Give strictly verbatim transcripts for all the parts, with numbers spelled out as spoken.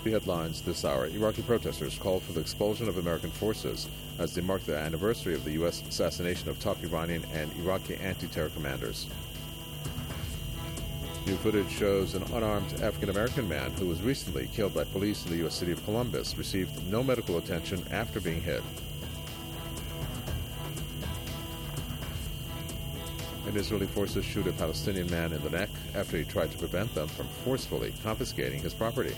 The headlines this hour. Iraqi protesters called for the expulsion of American forces as they mark the anniversary of the U S assassination of top Iranian and Iraqi anti-terror commanders. New footage shows an unarmed African-American man who was recently killed by police in the U S city of Columbus received no medical attention after being hit. And Israeli forces shoot a Palestinian man in the neck after he tried to prevent them from forcefully confiscating his property.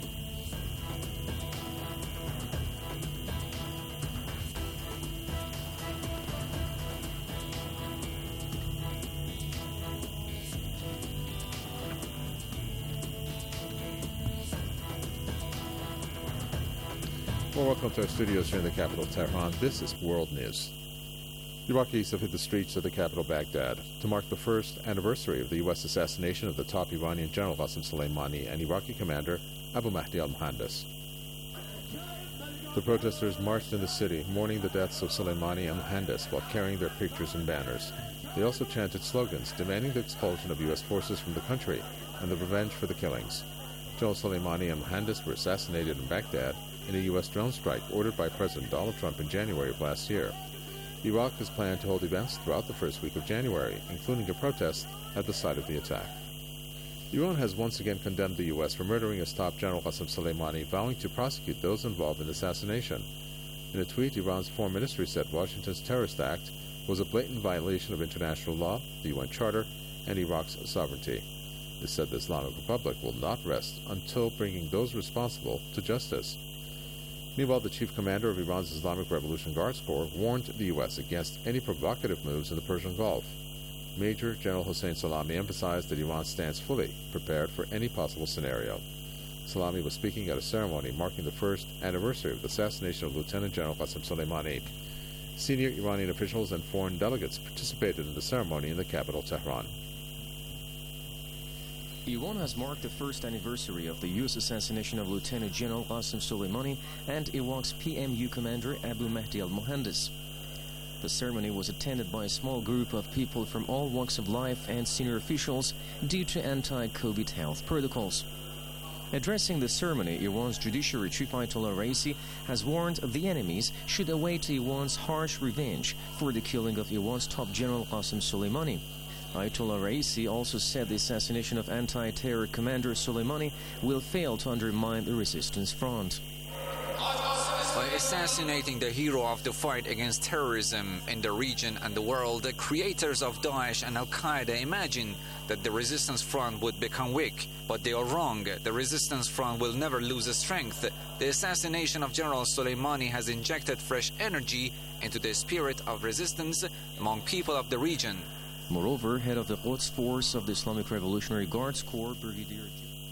Well, welcome to our studios here in the capital, Tehran. This is World News. Iraqis have hit the streets of the capital, Baghdad, to mark the first anniversary of the U S assassination of the top Iranian General Qasem Soleimani and Iraqi commander Abu Mahdi al-Muhandis. The protesters marched in the city, mourning the deaths of Soleimani and Muhandis while carrying their pictures and banners. They also chanted slogans demanding the expulsion of U S forces from the country and the revenge for the killings. General Soleimani and Muhandis were assassinated in Baghdad in a U S drone strike ordered by President Donald Trump in January of last year. Iraq has planned to hold events throughout the first week of January, including a protest at the site of the attack. Iran has once again condemned the U S for murdering its top General Qasem Soleimani, vowing to prosecute those involved in the assassination. In a tweet, Iran's foreign ministry said Washington's terrorist act was a blatant violation of international law, the U N Charter, and Iraq's sovereignty. It said the Islamic Republic will not rest until bringing those responsible to justice. Meanwhile, the chief commander of Iran's Islamic Revolution Guards Corps warned the U S against any provocative moves in the Persian Gulf. Major General Hossein Salami emphasized that Iran stands fully prepared for any possible scenario. Salami was speaking at a ceremony marking the first anniversary of the assassination of Lieutenant General Qasem Soleimani. Senior Iranian officials and foreign delegates participated in the ceremony in the capital, Tehran. Iran has marked the first anniversary of the U S assassination of Lieutenant General Qasem Soleimani and Iraq's P M U commander Abu Mahdi al-Muhandis. The ceremony was attended by a small group of people from all walks of life and senior officials due to anti-COVID health protocols. Addressing the ceremony, Iran's Judiciary Chief Ayatollah Raisi has warned the enemies should await Iran's harsh revenge for the killing of Iran's top general Qasem Soleimani. Ayatollah Raisi also said the assassination of anti-terror commander Soleimani will fail to undermine the resistance front. By assassinating the hero of the fight against terrorism in the region and the world, the creators of Daesh and Al-Qaeda imagine that the resistance front would become weak, but they are wrong. The resistance front will never lose strength. The assassination of General Soleimani has injected fresh energy into the spirit of resistance among people of the region. Moreover, head of the Quds Force of the Islamic Revolutionary Guards Corps, Brigadier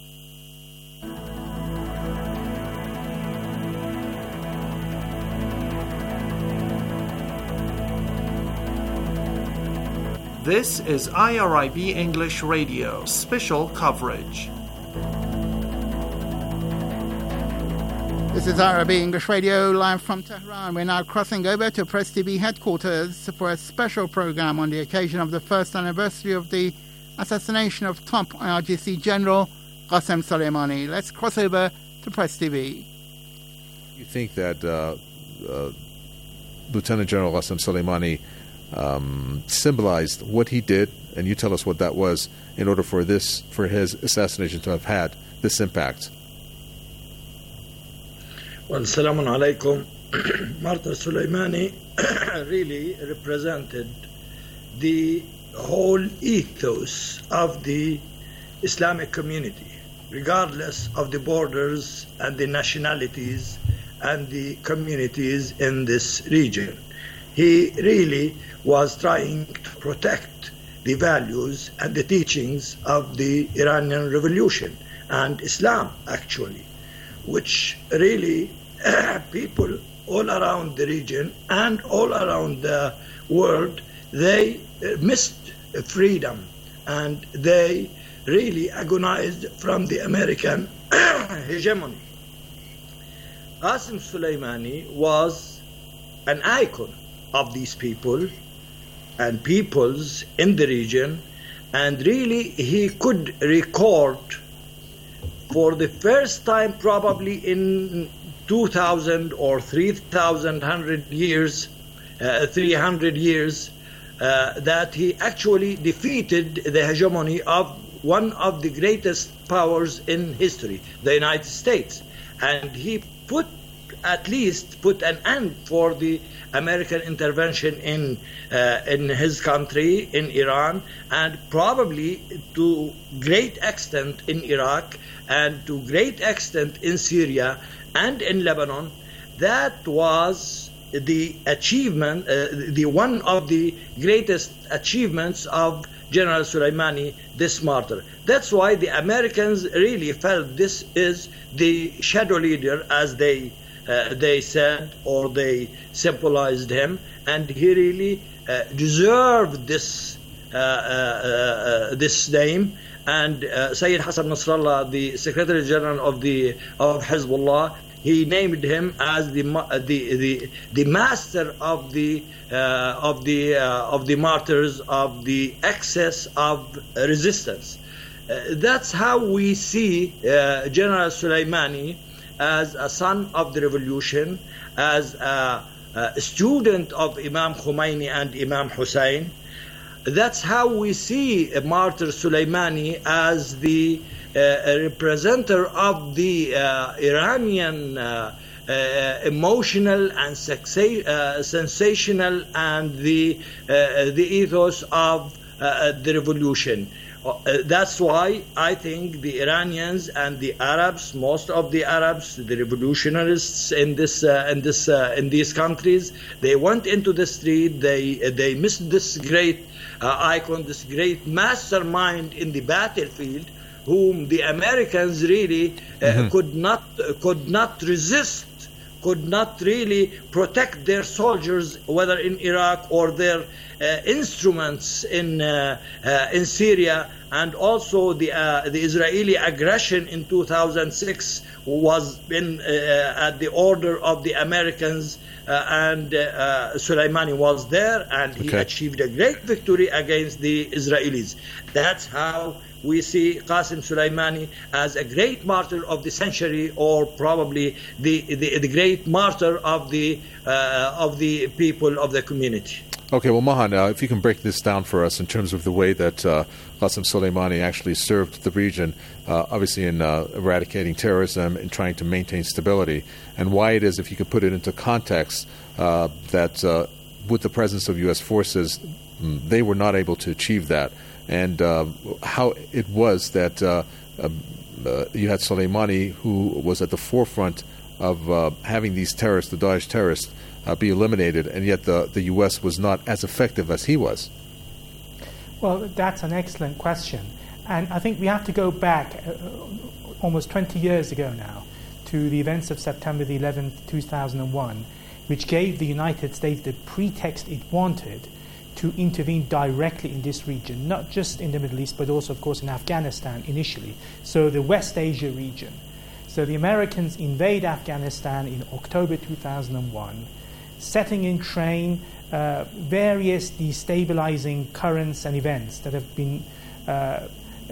This is I R I B English Radio, special coverage. This is I R I B English Radio, live from Tehran. We're now crossing over to Press T V headquarters for a special program on the occasion of the first anniversary of the assassination of top I R G C General Qasem Soleimani. Let's cross over to Press T V. You think that uh, uh, Lieutenant General Qasem Soleimani um, symbolized what he did, and you tell us what that was, in order for this, for his assassination to have had this impact? Well, Assalamu alaikum. Martyr Soleimani really represented the whole ethos of the Islamic community, regardless of the borders and the nationalities and the communities in this region. He really was trying to protect the values and the teachings of the Iranian Revolution and Islam, actually, which really people all around the region and all around the world, they missed freedom and they really agonized from the American hegemony. Qasem Soleimani was an icon of these people and peoples in the region, and really he could record for the first time probably in two thousand or three thousand years, uh, three hundred years, uh, that he actually defeated the hegemony of one of the greatest powers in history, the United States. And he put, at least put an end for the American intervention in uh, in his country, in Iran, and probably to great extent in Iraq, and to great extent in Syria and in Lebanon. That was the achievement, uh, the one of the greatest achievements of General Soleimani, this martyr. That's why the Americans really felt this is the shadow leader, as they uh, they said, or they symbolized him, and he really uh, deserved this uh, uh, uh, this name. And uh, Sayyid Hassan Nasrallah, the Secretary General of the of Hezbollah, he named him as the the the, the master of the uh, of the uh, of the martyrs, of the excess of resistance. Uh, that's how we see uh, General Soleimani as a son of the revolution, as a, a student of Imam Khomeini and Imam Hussein. That's how we see Martyr Soleimani as the uh, representative of the uh, Iranian uh, uh, emotional and sexa- uh, sensational and the uh, the ethos of uh, the revolution. Uh, that's why I think the Iranians and the Arabs, most of the Arabs, the revolutionists in this uh, in this uh, in these countries, they went into the street. They they missed this great uh, icon, this great mastermind in the battlefield, whom the Americans really uh, mm-hmm. could not could not resist, could not really protect their soldiers, whether in Iraq or their uh, instruments in uh, uh, in Syria. And also the uh, the Israeli aggression in two thousand six was in uh, at the order of the Americans, uh, and uh, Soleimani was there, and he okay. achieved a great victory against the Israelis. That's how we see Qasem Soleimani as a great martyr of the century, or probably the the, the great martyr of the uh, of the people of the community. Okay, well, Mahan, uh, if you can break this down for us in terms of the way that uh, Qasem Soleimani actually served the region, uh, obviously in uh, eradicating terrorism and trying to maintain stability, and why it is, if you could put it into context, uh, that uh, with the presence of U S forces, they were not able to achieve that, and uh, how it was that uh, uh, you had Soleimani, who was at the forefront of uh, having these terrorists, the Daesh terrorists, Uh, be eliminated, and yet the, the U S was not as effective as he was? Well, that's an excellent question. And I think we have to go back uh, almost twenty years ago now to the events of September the eleventh, two thousand one, which gave the United States the pretext it wanted to intervene directly in this region, not just in the Middle East, but also, of course, in Afghanistan initially. So the West Asia region. So the Americans invade Afghanistan in October two thousand one, setting in train uh, various destabilizing currents and events that have been uh,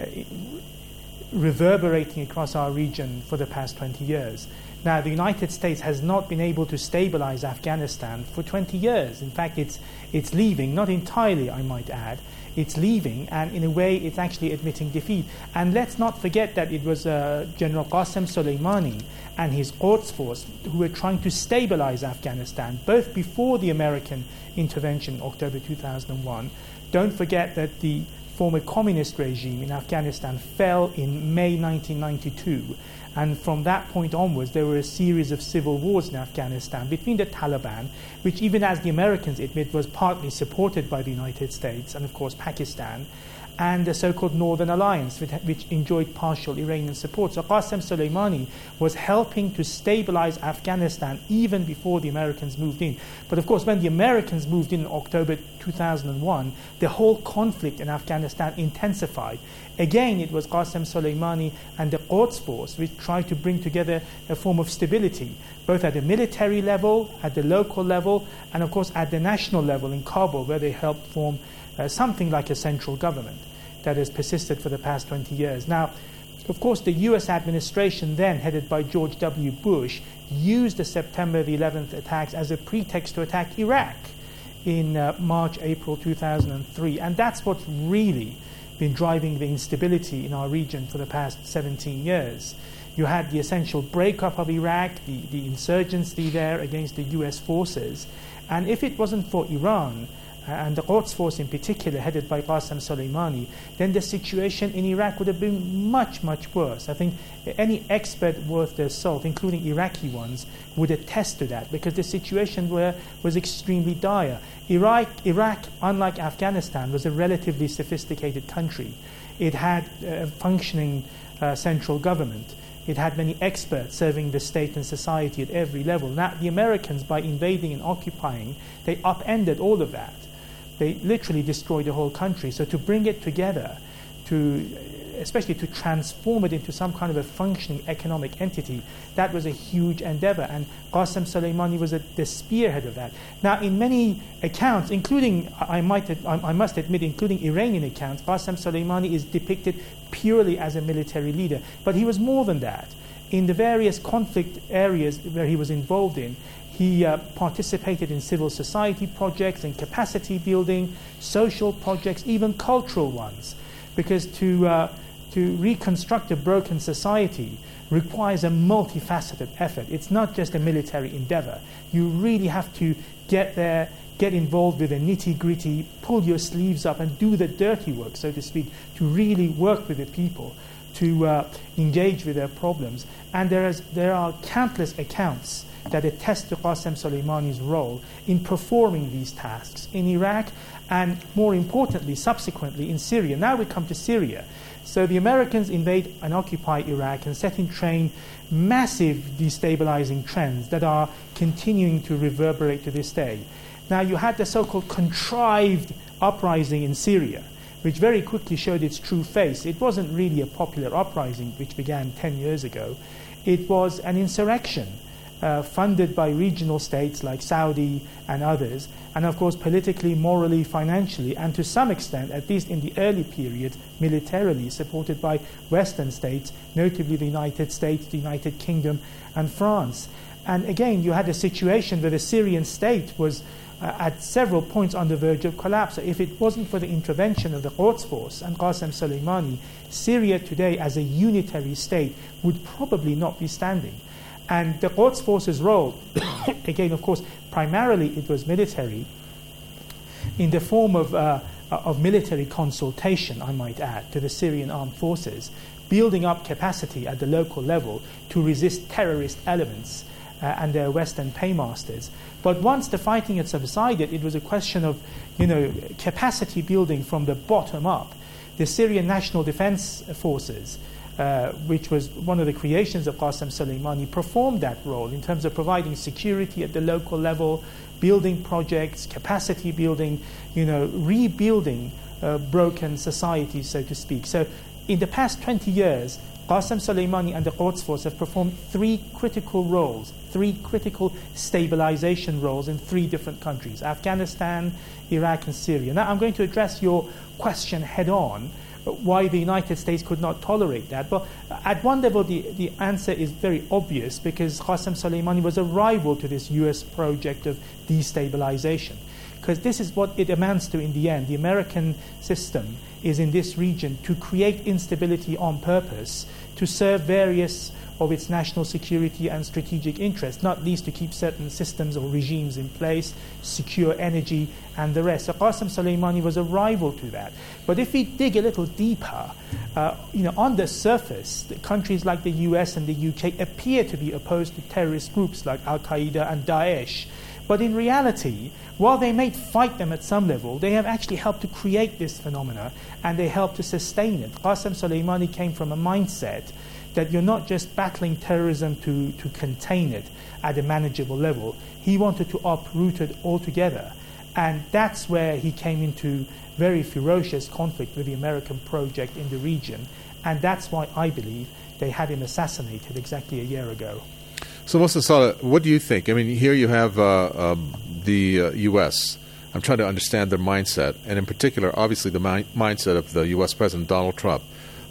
reverberating across our region for the past twenty years. Now, the United States has not been able to stabilize Afghanistan for twenty years. In fact, it's it's leaving, not entirely, I might add. It's leaving, and in a way, it's actually admitting defeat. And let's not forget that it was uh, General Qasem Soleimani and his Quds force who were trying to stabilize Afghanistan, both before the American intervention in October two thousand one. Don't forget that the former communist regime in Afghanistan fell in May nineteen ninety-two. And from that point onwards, there were a series of civil wars in Afghanistan between the Taliban, which even as the Americans admit was partly supported by the United States and, of course, Pakistan, and the so-called Northern Alliance, which, which enjoyed partial Iranian support. So Qasem Soleimani was helping to stabilize Afghanistan even before the Americans moved in. But, of course, when the Americans moved in in October two thousand one, the whole conflict in Afghanistan intensified. Again, it was Qasem Soleimani and the Quds force which tried to bring together a form of stability, both at the military level, at the local level, and, of course, at the national level in Kabul, where they helped form uh, something like a central government that has persisted for the past twenty years. Now, Of course, the U S administration then, headed by George W. Bush, used the September the eleventh attacks as a pretext to attack Iraq in uh, March, April two thousand three. And that's what's really been driving the instability in our region for the past seventeen years. You had the essential breakup of Iraq, the, the insurgency there against the U S forces. And if it wasn't for Iran, uh, and the Quds Force in particular, headed by Qasem Soleimani, then the situation in Iraq would have been much, much worse. I think any expert worth their salt, including Iraqi ones, would attest to that, because the situation were, was extremely dire. Iraq, Iraq, unlike Afghanistan, was a relatively sophisticated country. It had a functioning uh, central government. It had many experts serving the state and society at every level. Now, the Americans, by invading and occupying, they upended all of that. They literally destroyed the whole country. So to bring it together, to especially to transform it into some kind of a functioning economic entity, that was a huge endeavor. And Qasem Soleimani was at the spearhead of that. Now, in many accounts, including, I, might, I must admit, including Iranian accounts, Qasem Soleimani is depicted purely as a military leader. But he was more than that. In the various conflict areas where he was involved in, he uh, participated in civil society projects and capacity building, social projects, even cultural ones. Because to, uh, to reconstruct a broken society requires a multifaceted effort. It's not just a military endeavor. You really have to get there, get involved with the nitty-gritty, pull your sleeves up and do the dirty work, so to speak, to really work with the people, to uh, engage with their problems. And there, is, there are countless accounts that attest to Qasem Soleimani's role in performing these tasks in Iraq and, more importantly, subsequently in Syria. Now we come to Syria. So the Americans invade and occupy Iraq and set in train massive destabilizing trends that are continuing to reverberate to this day. Now you had the so-called contrived uprising in Syria, which very quickly showed its true face. It wasn't really a popular uprising, which began ten years ago. It was an insurrection uh, funded by regional states like Saudi and others, and of course politically, morally, financially, and to some extent, at least in the early period, militarily supported by Western states, notably the United States, the United Kingdom, and France. And again, you had a situation where the Syrian state was uh, at several points on the verge of collapse. So if it wasn't for the intervention of the Quds Force and Qasem Soleimani, Syria today as a unitary state would probably not be standing. And the Quds Force's role, again, of course, primarily it was military, in the form of, uh, of military consultation, I might add, to the Syrian armed forces, building up capacity at the local level to resist terrorist elements uh, and their Western paymasters. But once the fighting had subsided, it was a question of, you know, capacity building from the bottom up. The Syrian National Defense Forces, Uh, which was one of the creations of Qasem Soleimani, performed that role in terms of providing security at the local level, building projects, capacity building, you know, rebuilding uh, broken societies, so to speak. So in the past twenty years, Qasem Soleimani and the Quds Force have performed three critical roles, three critical stabilization roles in three different countries, Afghanistan, Iraq, and Syria. Now I'm going to address your question head on, why the United States could not tolerate that. But at one level, the, the answer is very obvious, because Qasem Soleimani was a rival to this U S project of destabilization. Because this is what it amounts to in the end. The American system is in this region to create instability on purpose, to serve various of its national security and strategic interests, not least to keep certain systems or regimes in place, secure energy, and the rest. So Qasem Soleimani was a rival to that. But if we dig a little deeper, uh, you know, on the surface, the countries like the U S and the U K appear to be opposed to terrorist groups like Al-Qaeda and Daesh. But in reality, while they may fight them at some level, they have actually helped to create this phenomena, and they helped to sustain it. Qasem Soleimani came from a mindset that you're not just battling terrorism to, to contain it at a manageable level. He wanted to uproot it altogether. And that's where he came into very ferocious conflict with the American project in the region. And that's why I believe they had him assassinated exactly a year ago. So, Mohsen Saleh, what do you think? I mean, here you have uh, um, the uh, U S. I'm trying to understand their mindset, and in particular, obviously, the mi- mindset of the U S President Donald Trump,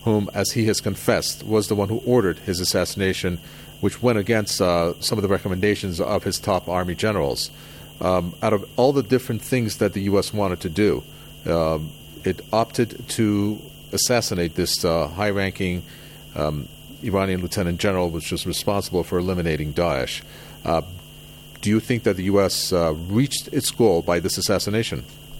whom, as he has confessed, was the one who ordered his assassination, which went against uh, some of the recommendations of his top army generals. Um, out of all the different things that the U S wanted to do, um, it opted to assassinate this uh, high-ranking um, Iranian lieutenant general, which was responsible for eliminating Daesh. Uh, do you think that the U S uh, reached its goal by this assassination?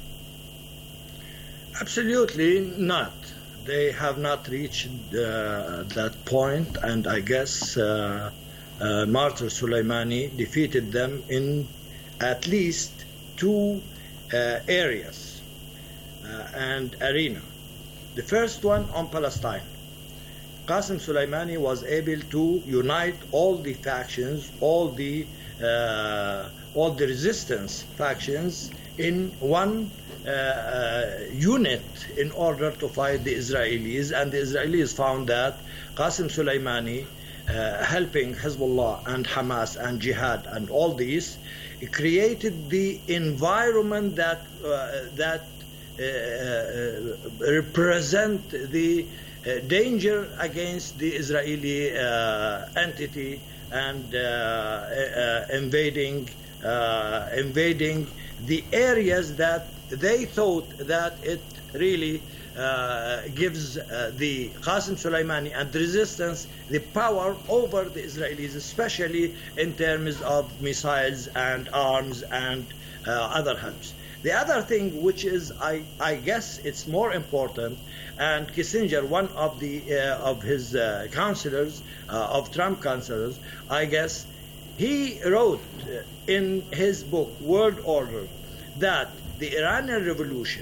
Absolutely not. They have not reached uh, that point, and I guess uh, uh, Martyr Soleimani defeated them in at least two uh, areas uh, and arena. The first one on Palestine. Qasem Soleimani was able to unite all the factions, all the uh, all the resistance factions in one uh, uh, unit in order to fight the Israelis, and the Israelis found that Qasem Soleimani uh, helping Hezbollah and Hamas and Jihad and all these created the environment that uh, that uh, uh, represent the uh, danger against the Israeli uh, entity and uh, uh, invading uh, invading the areas that they thought that it really uh, gives uh, the Qasem Soleimani and the resistance the power over the Israelis, especially in terms of missiles and arms and uh, other helps. The other thing, which is, I, I guess, it's more important, and Kissinger, one of the uh, of his uh, counselors, uh, of Trump counselors, I guess, he wrote in his book World Order that the Iranian Revolution,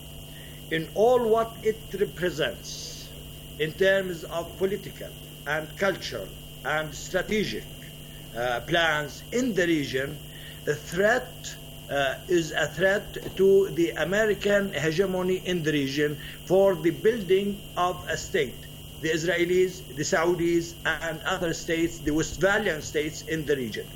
in all what it represents in terms of political and cultural and strategic uh, plans in the region, a threat uh, is a threat to the American hegemony in the region for the building of a state. The Israelis, the Saudis, and other states, the Westphalian states in the region.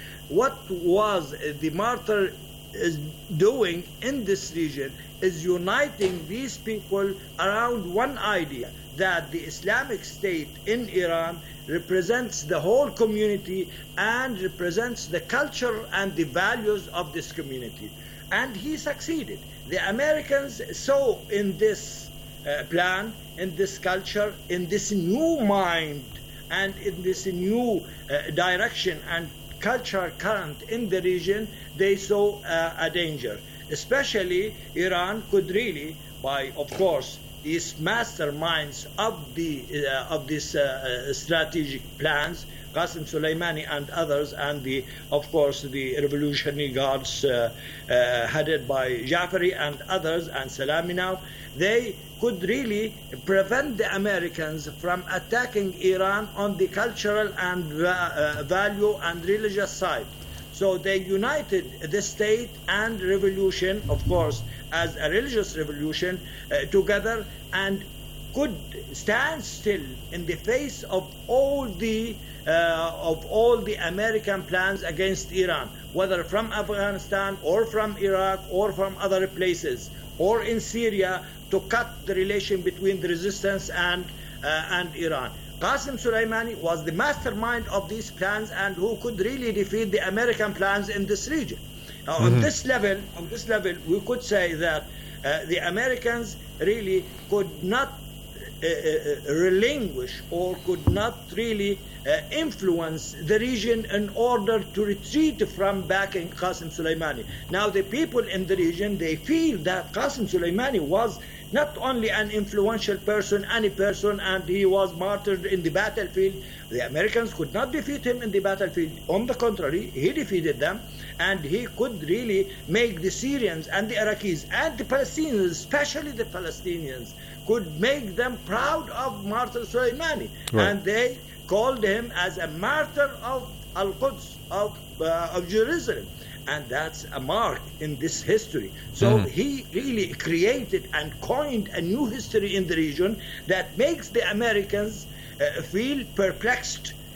What was the Martyr is doing in this region is uniting these people around one idea, that the Islamic State in Iran represents the whole community and represents the culture and the values of this community. And he succeeded. The Americans saw in this uh, plan, in this culture, in this new mind, and in this new uh, direction and cultural current in the region, they saw uh, a danger. Especially Iran could really, by, of course, these masterminds of the uh, of these uh, strategic plans, Qasem Soleimani and others, and the, of course, the Revolutionary Guards uh, uh, headed by Jafari and others, and Salami now, they could really prevent the Americans from attacking Iran on the cultural and uh, value and religious side. So they united the state and revolution, of course, as a religious revolution uh, together, and could stand still in the face of all the uh, of all the American plans against Iran, whether from Afghanistan or from Iraq or from other places or in Syria, to cut the relation between the resistance and uh, and Iran. Qasem Soleimani was the mastermind of these plans and who could really defeat the American plans in this region. Now, mm-hmm. on this level, on this level, we could say that uh, the Americans really could not uh, uh, relinquish or could not really uh, influence the region in order to retreat from backing Qasem Soleimani. Now, the people in the region, they feel that Qasem Soleimani was not only an influential person, any person, and he was martyred in the battlefield. The Americans could not defeat him in the battlefield. On the contrary, he defeated them, and he could really make the Syrians and the Iraqis and the Palestinians, especially the Palestinians, could make them proud of Martyr Soleimani. Right. And they called him as a martyr of Al-Quds, of, uh, of Jerusalem. And that's a mark in this history. So mm. he really created and coined a new history in the region that makes the Americans uh, feel perplexed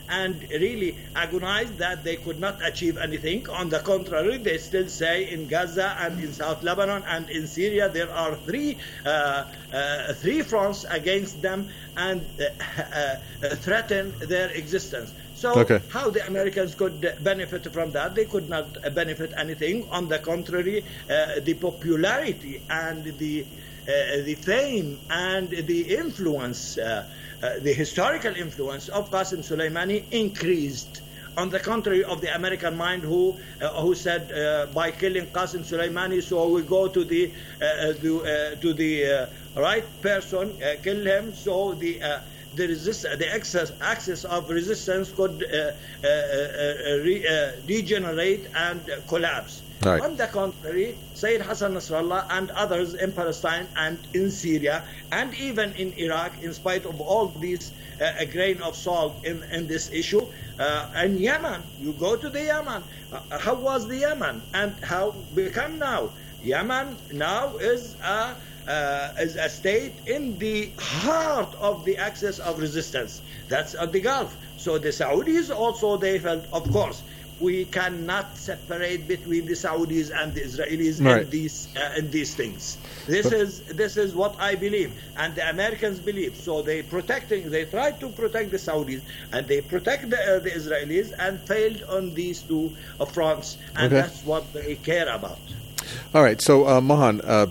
and really agonized that they could not achieve anything. On the contrary, they still say in Gaza and in South Lebanon and in Syria there are three uh, uh, three fronts against them and uh, uh, threaten their existence. So okay. how the Americans could benefit from that? They could not benefit anything. On the contrary, uh, the popularity and the uh, the fame and the influence, uh, uh, the historical influence of Qasem Soleimani increased. On the contrary of the American mind, who uh, who said uh, by killing Qasem Soleimani, so we go to the uh, to, uh, to the uh, right person, uh, kill him, so the uh, the resist the excess axis of resistance could uh, uh, uh, re, uh, degenerate and collapse. Right. On the contrary, Sayyid Hassan Nasrallah and others in Palestine and in Syria and even in Iraq, in spite of all these uh, a grain of salt in, in this issue, uh, and Yemen, you go to the Yemen. Uh, how was the Yemen and how become now? Yemen now is a Uh, is a state in the heart of the axis of resistance. That's at the Gulf. So the Saudis also, they felt, of course, we cannot separate between the Saudis and the Israelis right. in these uh, in these things. This but, is this is what I believe, and the Americans believe. So they protecting, they tried to protect the Saudis, and they protect the, uh, the Israelis, and failed on these two uh, fronts, and okay. that's what they care about. All right. So uh, Mohan. Uh,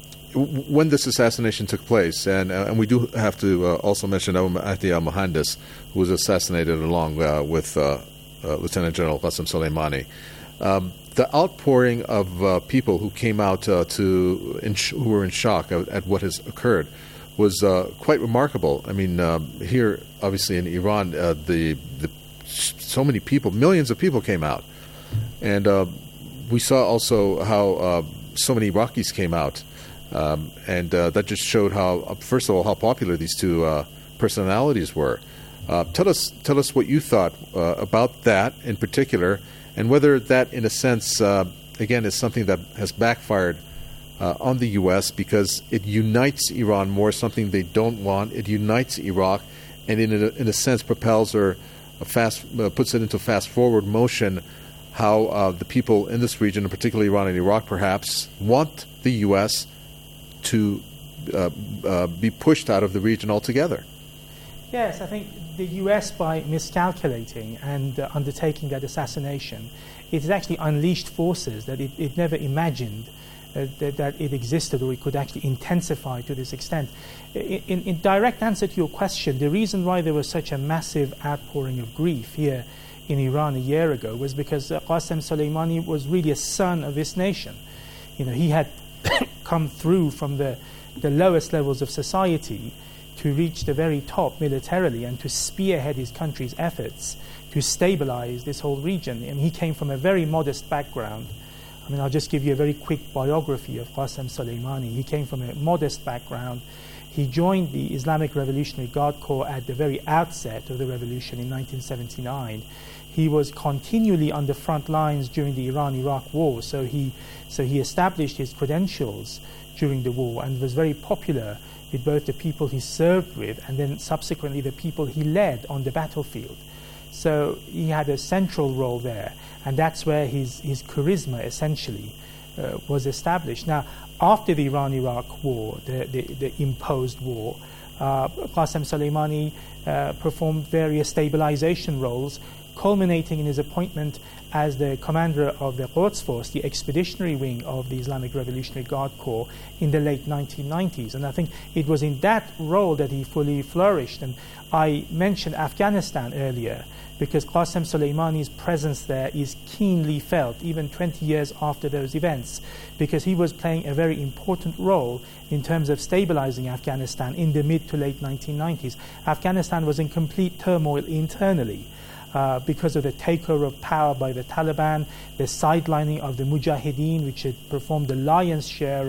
When this assassination took place, and uh, and we do have to uh, also mention Abu Mahdi al-Mohandes, who was assassinated along uh, with uh, uh, Lieutenant General Qasem Soleimani. Um, the outpouring of uh, people who came out uh, to in sh- who were in shock at, at what has occurred was uh, quite remarkable. I mean, uh, here obviously in Iran, uh, the the so many people, millions of people came out, and uh, we saw also how uh, so many Iraqis came out. Um, and uh, that just showed how, uh, first of all, how popular these two uh, personalities were. Uh, tell us, tell us what you thought uh, about that in particular, and whether that, in a sense, uh, again, is something that has backfired uh, on the U S because it unites Iran more, something they don't want. It unites Iraq, and in a, in a sense, propels or a fast uh, puts it into fast forward motion. How uh, the people in this region, and particularly Iran and Iraq, perhaps want the U S to uh, uh, be pushed out of the region altogether. Yes, I think the U S, by miscalculating and uh, undertaking that assassination, it has actually unleashed forces that it, it never imagined uh, that, that it existed, or it could actually intensify to this extent. In, in, in direct answer to your question, the reason why there was such a massive outpouring of grief here in Iran a year ago was because uh, Qasem Soleimani was really a son of this nation. You know, he had come through from the, the lowest levels of society to reach the very top militarily and to spearhead his country's efforts to stabilize this whole region. I mean, he came from a very modest background. I mean, I'll just give you a very quick biography of Qasem Soleimani. He came from a modest background. He joined the Islamic Revolutionary Guard Corps at the very outset of the revolution in nineteen seventy-nine. He was continually on the front lines during the Iran-Iraq war, so he so he established his credentials during the war and was very popular with both the people he served with and then subsequently the people he led on the battlefield. So he had a central role there, and that's where his, his charisma essentially uh, was established. Now, after the Iran-Iraq war, the, the, the imposed war, uh, Qasem Soleimani uh, performed various stabilization roles, culminating in his appointment as the commander of the Quds Force, the expeditionary wing of the Islamic Revolutionary Guard Corps, in the late nineteen nineties. And I think it was in that role that he fully flourished. And I mentioned Afghanistan earlier because Qasem Soleimani's presence there is keenly felt, even twenty years after those events, because he was playing a very important role in terms of stabilizing Afghanistan in the mid to late nineteen nineties. Afghanistan was in complete turmoil internally. Uh, because of the takeover of power by the Taliban, the sidelining of the Mujahideen, which had performed the lion's share of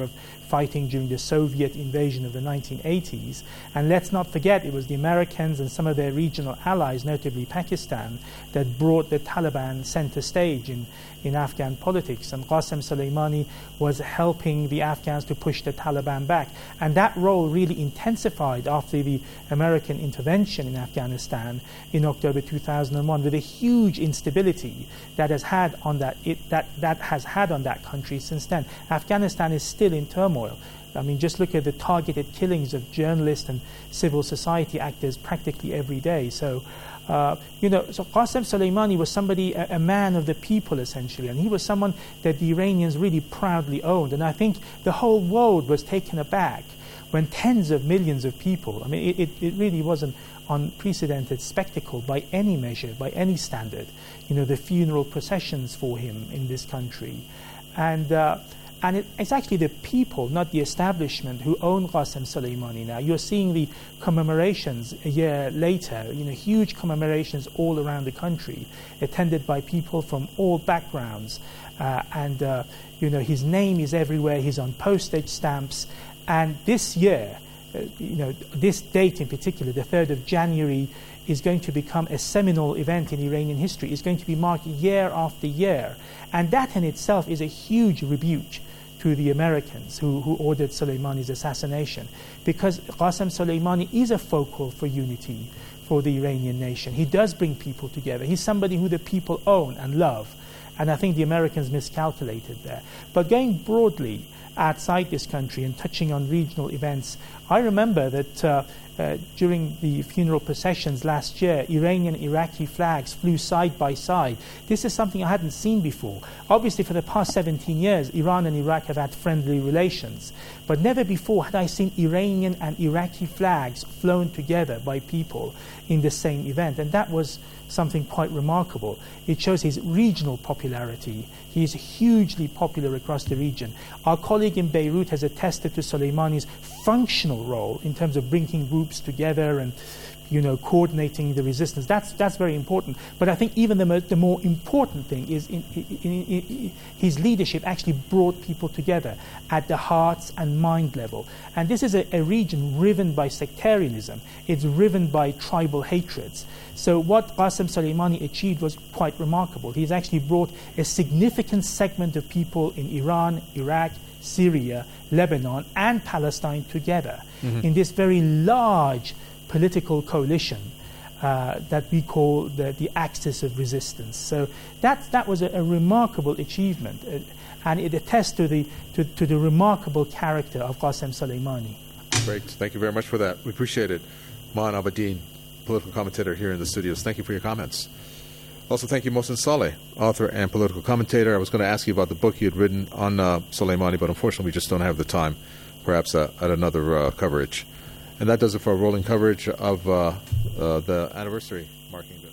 fighting during the Soviet invasion of the nineteen eighties. And let's not forget, it was the Americans and some of their regional allies, notably Pakistan, that brought the Taliban center stage in, in Afghan politics. And Qasem Soleimani was helping the Afghans to push the Taliban back. And that role really intensified after the American intervention in Afghanistan in October two thousand one, with a huge instability that has had on that it, that that has had on that country since then. Afghanistan is still in turmoil. I mean, just look at the targeted killings of journalists and civil society actors practically every day. So, uh, you know, so Qasem Soleimani was somebody, a, a man of the people, essentially, and he was someone that the Iranians really proudly owned. And I think the whole world was taken aback when tens of millions of people, I mean, it, it, it really was an unprecedented spectacle by any measure, by any standard, you know, the funeral processions for him in this country. And uh, and it, it's actually the people, not the establishment, who own Qasem Soleimani now. You're seeing the commemorations a year later, you know, huge commemorations all around the country, attended by people from all backgrounds. Uh, and, uh, you know, his name is everywhere. He's on postage stamps. And this year, uh, you know, this date in particular, the third of January, is going to become a seminal event in Iranian history. It's going to be marked year after year. And that in itself is a huge rebuke to the Americans who, who ordered Soleimani's assassination, because Qasem Soleimani is a focal for unity for the Iranian nation. He does bring people together. He's somebody who the people own and love. And I think the Americans miscalculated there. But going broadly outside this country and touching on regional events, I remember that uh, uh, during the funeral processions last year, Iranian and Iraqi flags flew side by side. This is something I hadn't seen before. Obviously, for the past seventeen years, Iran and Iraq have had friendly relations. But never before had I seen Iranian and Iraqi flags flown together by people in the same event. And that was something quite remarkable. It shows his regional popularity. He is hugely popular across the region. Our colleague in Beirut has attested to Soleimani's functional role in terms of bringing groups together and, you know, coordinating the resistance. That's that's very important. But I think even the, mo- the more important thing is in, in, in, in, his leadership actually brought people together at the hearts and mind level. And this is a, a region riven by sectarianism. It's riven by tribal hatreds. So what Qasem Soleimani achieved was quite remarkable. He's actually brought a significant segment of people in Iran, Iraq, Syria, Lebanon, and Palestine together mm-hmm. in this very large political coalition uh, that we call the, the Axis of Resistance. So that that was a, a remarkable achievement, uh, and it attests to the to, to the remarkable character of Qasem Soleimani. Great, thank you very much for that. We appreciate it. Maan Abedin, political commentator here in the studios. Thank you for your comments. Also, thank you, Mohsen Saleh, author and political commentator. I was going to ask you about the book you had written on uh, Soleimani, but unfortunately we just don't have the time, perhaps uh, at another uh, coverage. And that does it for our rolling coverage of uh, uh, the anniversary marking this.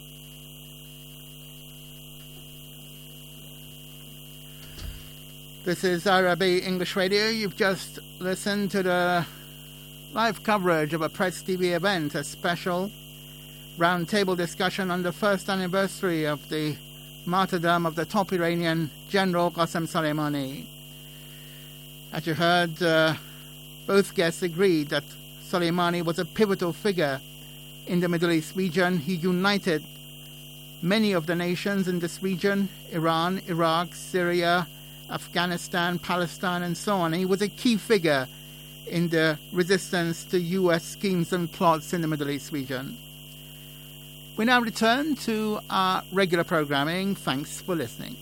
This is I R I B English Radio. You've just listened to the live coverage of a Press T V event, a special roundtable discussion on the first anniversary of the martyrdom of the top Iranian general Qasem Soleimani. As you heard, uh, both guests agreed that Soleimani was a pivotal figure in the Middle East region. He united many of the nations in this region: Iran, Iraq, Syria, Afghanistan, Palestine, and so on. And he was a key figure in the resistance to U S schemes and plots in the Middle East region. We now return to our regular programming. Thanks for listening.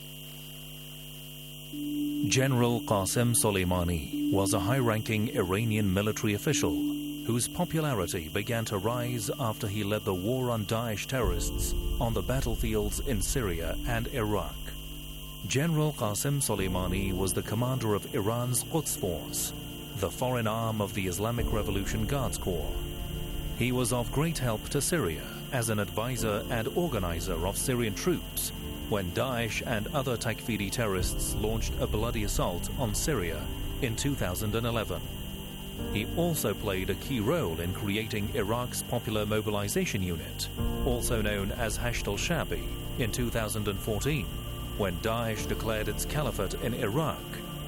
General Qasem Soleimani was a high-ranking Iranian military official whose popularity began to rise after he led the war on Daesh terrorists on the battlefields in Syria and Iraq. General Qasem Soleimani was the commander of Iran's Quds Force, the foreign arm of the Islamic Revolution Guards Corps. He was of great help to Syria as an advisor and organizer of Syrian troops when Daesh and other Takfiri terrorists launched a bloody assault on Syria in two thousand eleven. He also played a key role in creating Iraq's Popular Mobilization Unit, also known as Hashd al-Shabi, in two thousand fourteen, when Daesh declared its caliphate in Iraq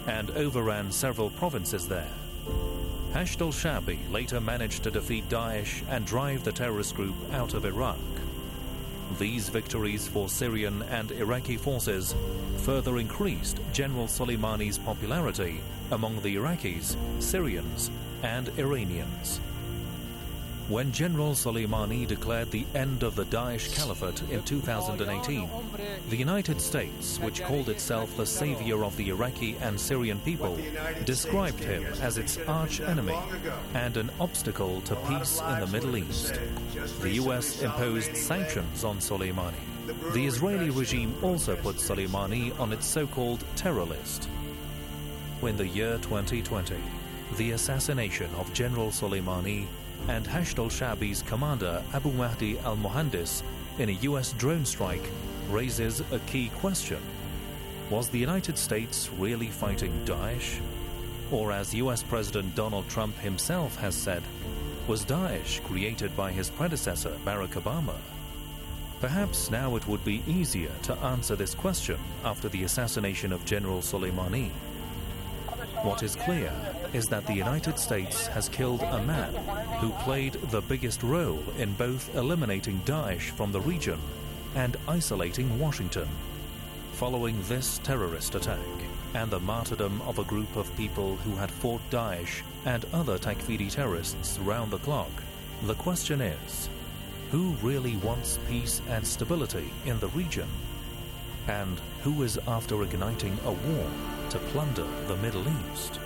and overran several provinces there. Hashd al-Shaabi later managed to defeat Daesh and drive the terrorist group out of Iraq. These victories for Syrian and Iraqi forces further increased General Soleimani's popularity among the Iraqis, Syrians, and Iranians. When General Soleimani declared the end of the Daesh Caliphate in two thousand eighteen, the United States, which called itself the savior of the Iraqi and Syrian people, described him as its arch-enemy and an obstacle to peace in the Middle East. The U S imposed sanctions on Soleimani. The Israeli regime also put Soleimani on its so-called terror list. In the year twenty twenty, the assassination of General Soleimani and Hashd al-Shaabi's commander Abu Mahdi al-Mohandes in a U S drone strike raises a key question. Was the United States really fighting Daesh? Or, as U S President Donald Trump himself has said, was Daesh created by his predecessor Barack Obama? Perhaps now it would be easier to answer this question after the assassination of General Soleimani. What is clear is that the United States has killed a man who played the biggest role in both eliminating Daesh from the region and isolating Washington. Following this terrorist attack and the martyrdom of a group of people who had fought Daesh and other Takfiri terrorists round the clock, the question is, who really wants peace and stability in the region? And who is after igniting a war to plunder the Middle East?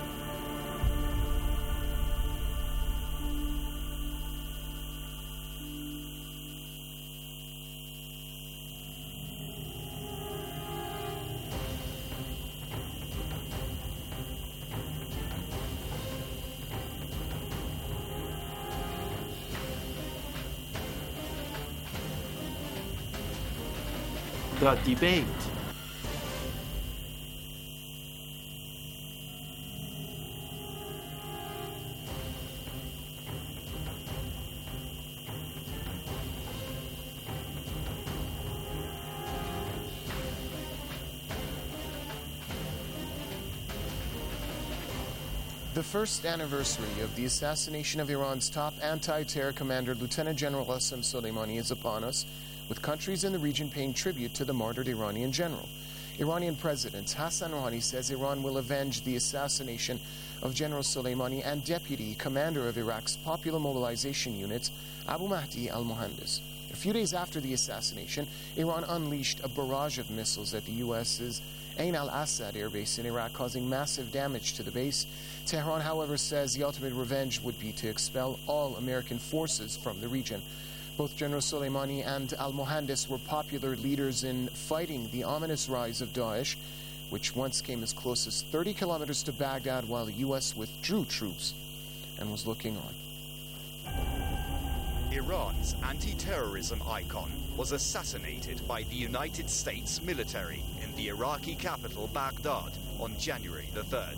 The debate. The first anniversary of the assassination of Iran's top anti-terror commander, Lieutenant General Qasem Soleimani, is upon us, with countries in the region paying tribute to the martyred Iranian general. Iranian President Hassan Rouhani says Iran will avenge the assassination of General Soleimani and Deputy Commander of Iraq's Popular Mobilization Unit, Abu Mahdi al-Mohandes. A few days after the assassination, Iran unleashed a barrage of missiles at the U S's Ain al-Assad air base in Iraq, causing massive damage to the base. Tehran, however, says the ultimate revenge would be to expel all American forces from the region. Both General Soleimani and al-Mohandes were popular leaders in fighting the ominous rise of Daesh, which once came as close as thirty kilometers to Baghdad while the U S withdrew troops and was looking on. Iran's anti-terrorism icon was assassinated by the United States military in the Iraqi capital Baghdad on January the third.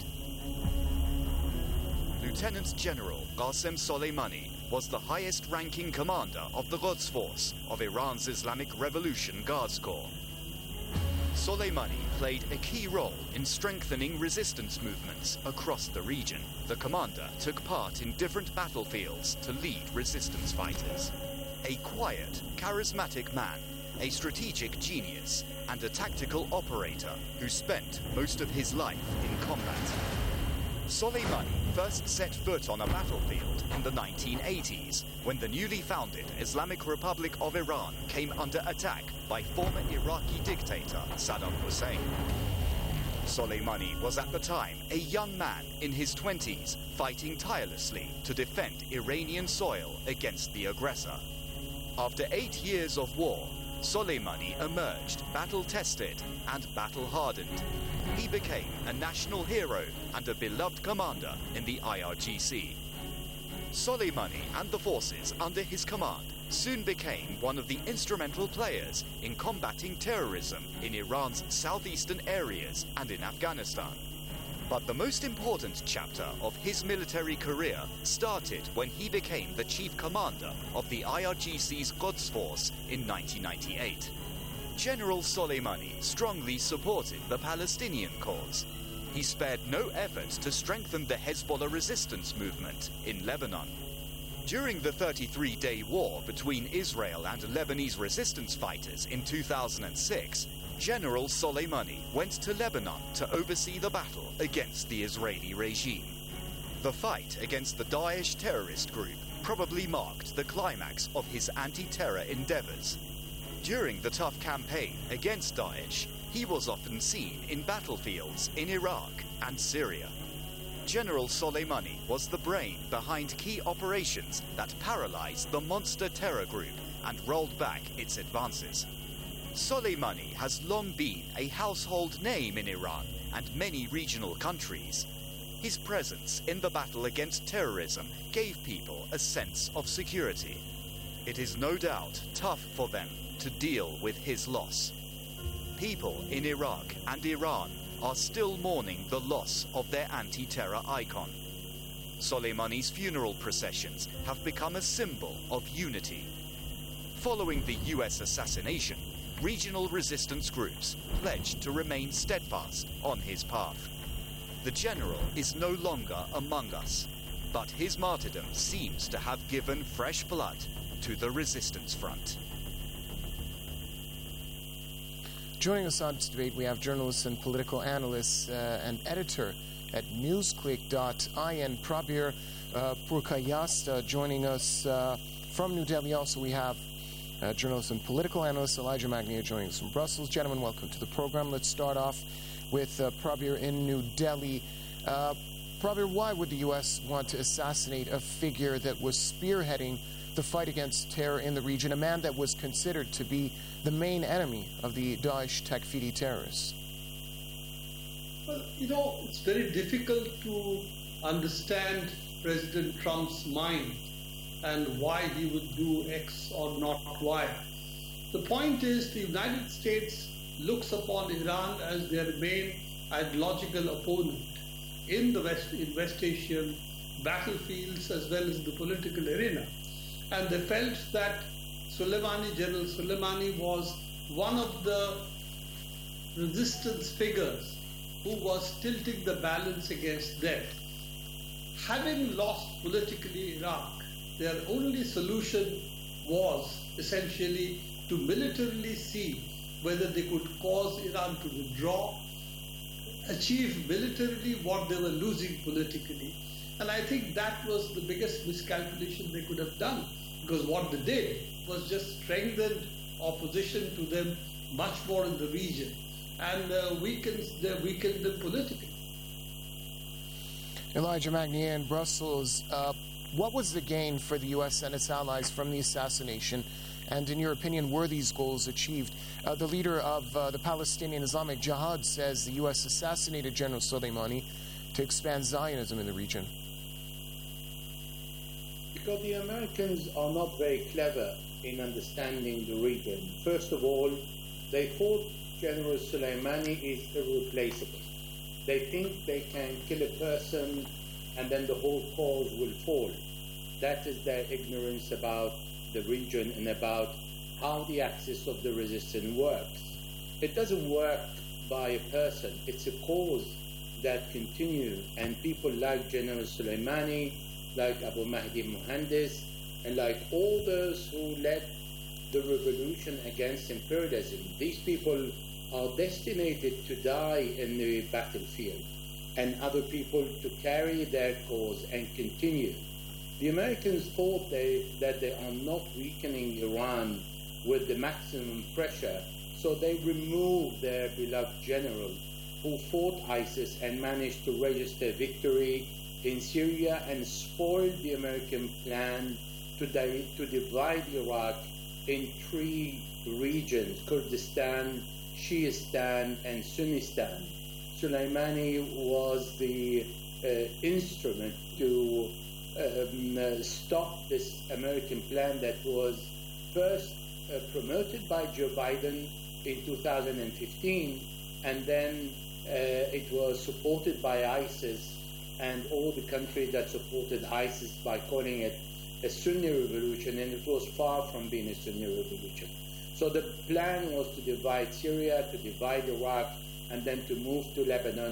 Lieutenant General Qasem Soleimani was the highest-ranking commander of the Quds Force of Iran's Islamic Revolution Guards Corps. Soleimani played a key role in strengthening resistance movements across the region. The commander took part in different battlefields to lead resistance fighters. A quiet, charismatic man, a strategic genius, and a tactical operator who spent most of his life in combat. Soleimani first set foot on a battlefield in the nineteen eighties when the newly founded Islamic Republic of Iran came under attack by former Iraqi dictator Saddam Hussein. Soleimani was at the time a young man in his twenties, fighting tirelessly to defend Iranian soil against the aggressor. After eight years of war, Soleimani emerged battle-tested and battle-hardened. He became a national hero and a beloved commander in the I R G C. Soleimani and the forces under his command soon became one of the instrumental players in combating terrorism in Iran's southeastern areas and in Afghanistan. But the most important chapter of his military career started when he became the chief commander of the I R G C's Quds Force in nineteen ninety-eight. General Soleimani strongly supported the Palestinian cause. he spared no effort to strengthen the Hezbollah resistance movement in Lebanon. During the thirty-three day war between Israel and Lebanese resistance fighters in two thousand six, General Soleimani went to Lebanon to oversee the battle against the Israeli regime. The fight against the Daesh terrorist group probably marked the climax of his anti-terror endeavors. During the tough campaign against Daesh, he was often seen in battlefields in Iraq and Syria. General Soleimani was the brain behind key operations that paralyzed the monster terror group and rolled back its advances. Soleimani has long been a household name in Iran and many regional countries. His presence in the battle against terrorism gave people a sense of security. It is no doubt tough for them to deal with his loss. People in Iraq and Iran are still mourning the loss of their anti-terror icon. Soleimani's funeral processions have become a symbol of unity. Following the U S assassination, regional resistance groups pledged to remain steadfast on his path. The general is no longer among us, but his martyrdom seems to have given fresh blood to the resistance front. Joining us on this debate, we have journalist and political analyst uh, and editor at newsclick dot in, Prabir uh, Purkayastha, uh, joining us uh, from New Delhi. Also, we have uh, journalist and political analyst Elijah Magnier joining us from Brussels. Gentlemen, welcome to the program. Let's start off with uh, Prabir in New Delhi. Uh, Prabir, why would the U S want to assassinate a figure that was spearheading the fight against terror in the region, a man that was considered to be the main enemy of the Daesh Takfiri terrorists? Well, you know, it's very difficult to understand President Trump's mind and why he would do X or not Y. The point is, the United States looks upon Iran as their main ideological opponent in the West, in West Asian battlefields as well as the political arena. And they felt that Soleimani, General Soleimani, was one of the resistance figures who was tilting the balance against them. Having lost politically Iraq, their only solution was essentially to militarily see whether they could cause Iran to withdraw, achieve militarily what they were losing politically. And I think that was the biggest miscalculation they could have done, because what they did was just strengthened opposition to them much more in the region and uh, weakened, uh, weakened them politically. Elijah Magnier in Brussels, uh, what was the gain for the U S and its allies from the assassination? And in your opinion, were these goals achieved? Uh, the leader of uh, the Palestinian Islamic Jihad says the U S assassinated General Soleimani to expand Zionism in the region. Because the Americans are not very clever in understanding the region. First of all, they thought General Soleimani is irreplaceable. They think they can kill a person and then the whole cause will fall. That is their ignorance about the region and about how the axis of the resistance works. It doesn't work by a person. It's a cause that continues, and people like General Soleimani, like Abu Mahdi Mohandes, and like all those who led the revolution against imperialism, these people are destined to die in the battlefield, and other people to carry their cause and continue. The Americans thought they, that they are not weakening Iran with the maximum pressure, so they removed their beloved general who fought ISIS and managed to register victory in Syria and spoiled the American plan to, di- to divide Iraq in three regions: Kurdistan, Shiistan, and Sunnistan. Soleimani was the uh, instrument to um, uh, stop this American plan that was first uh, promoted by Joe Biden in two thousand fifteen, and then uh, it was supported by ISIS and all the countries that supported ISIS by calling it a Sunni revolution, and it was far from being a Sunni revolution. So the plan was to divide Syria, to divide Iraq, and then to move to Lebanon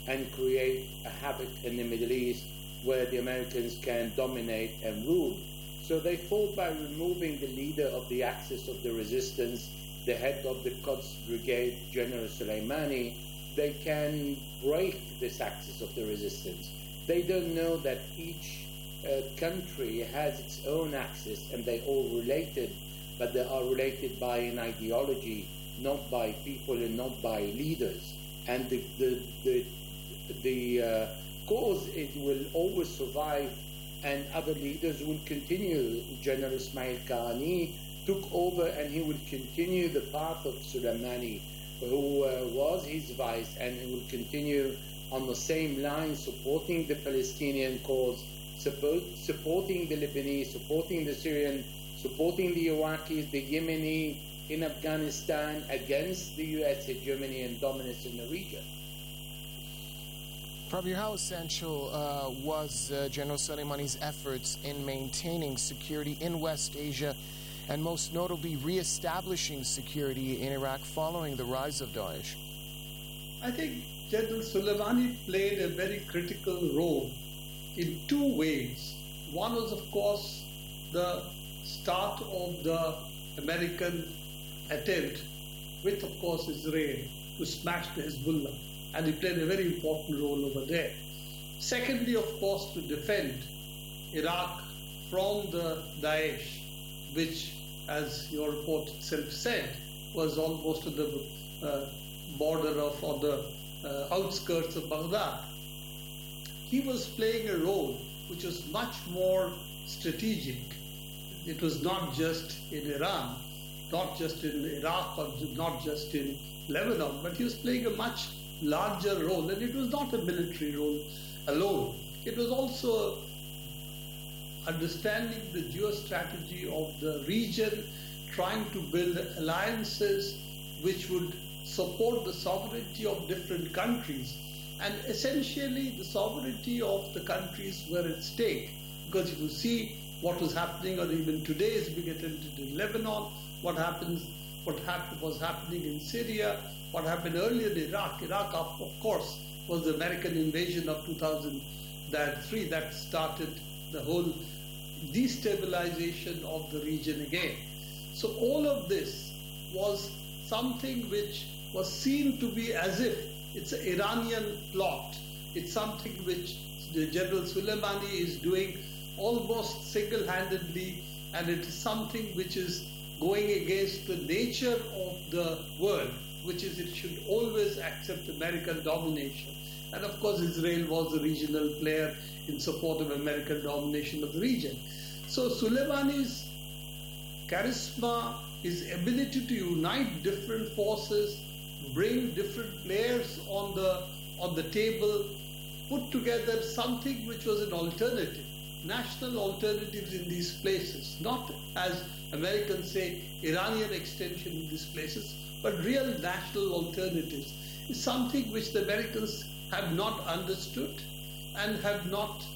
and create a havoc in the Middle East where the Americans can dominate and rule. So they thought by removing the leader of the axis of the resistance, the head of the Quds Brigade, General Soleimani, they can break this axis of the resistance. They don't know that each uh, country has its own axis and they're all related, but they are related by an ideology, not by people and not by leaders. And the, the, the, the uh, cause, it will always survive, and other leaders will continue. General Ismail Qaani took over and he will continue the path of Soleimani, who uh, was his vice, and he will continue on the same line, supporting the Palestinian cause, support, supporting the Lebanese, supporting the Syrian, supporting the Iraqis, the Yemeni in Afghanistan against the U S hegemony and dominance in the region. Prabir, how essential uh, was uh, General Soleimani's efforts in maintaining security in West Asia and most notably re-establishing security in Iraq following the rise of Daesh? I think General Soleimani played a very critical role in two ways. One was, of course, the start of the American attempt with, of course, Israel to smash the Hezbollah, and he played a very important role over there. Secondly, of course, to defend Iraq from the Daesh, which, as your report itself said, was almost at the uh, border of, or the uh, outskirts of Baghdad. He was playing a role which was much more strategic. It was not just in Iran, not just in Iraq, or not just in Lebanon, but he was playing a much larger role, and it was not a military role alone. It was also understanding the geostrategy of the region, trying to build alliances which would support the sovereignty of different countries. And essentially, the sovereignty of the countries were at stake, because you could see what was happening, or even today is being attempted in Lebanon, what happens, what happened, was happening in Syria, what happened earlier in Iraq. Iraq, of course, was the American invasion of two thousand three that started the whole destabilization of the region again. So all of this was something which was seen to be as if it's an Iranian plot. It's something which the General Soleimani is doing almost single-handedly, and it is something which is going against the nature of the world, which is it should always accept American domination. And of course, Israel was a regional player in support of American domination of the region. So Soleimani's charisma, his ability to unite different forces, bring different players on the on the table, put together something which was an alternative, national alternatives in these places, not as Americans say, Iranian extension in these places, but real national alternatives, is something which the Americans have not understood and have not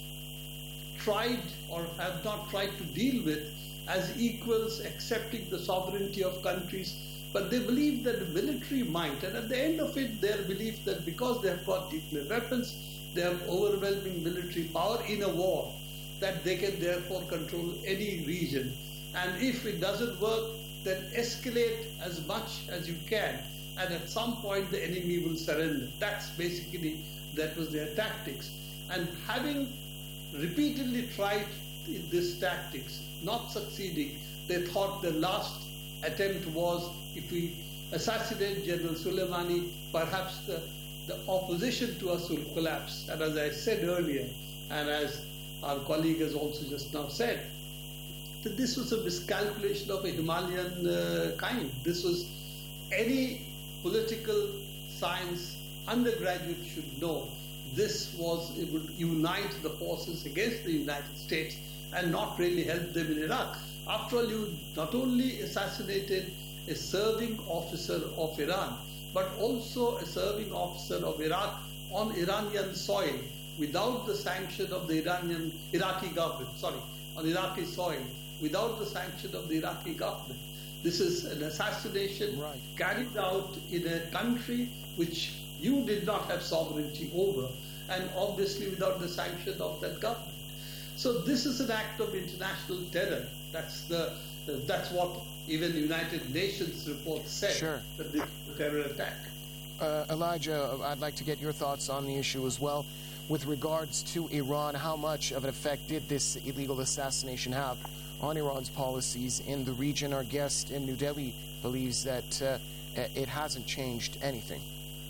tried or have not tried to deal with as equals, accepting the sovereignty of countries. But they believe that the military might, and at the end of it, their belief that because they have got nuclear weapons, they have overwhelming military power in a war, that they can therefore control any region. And if it doesn't work, then escalate as much as you can, and at some point the enemy will surrender. That's basically, that was their tactics. And having repeatedly tried this tactics, not succeeding, they thought the last attempt was, if we assassinate General Soleimani, perhaps the, the opposition to us will collapse. And as I said earlier, and as our colleague has also just now said, that this was a miscalculation of a Himalayan uh, kind. This was, any political science undergraduate should know, this was, it would unite the forces against the United States and not really help them in Iraq. After all, you not only assassinated a serving officer of Iran, but also a serving officer of Iraq on Iranian soil without the sanction of the Iranian Iraqi government, sorry, on Iraqi soil without the sanction of the Iraqi government. This is an assassination right. carried out in a country which you did not have sovereignty over, and obviously without the sanction of that government. So this is an act of international terror. That's the that's what even the United Nations report said, sure. that this is a terror attack. Uh, Elijah, I'd like to get your thoughts on the issue as well. With regards to Iran, how much of an effect did this illegal assassination have on Iran's policies in the region? Our guest in New Delhi believes that uh, it hasn't changed anything.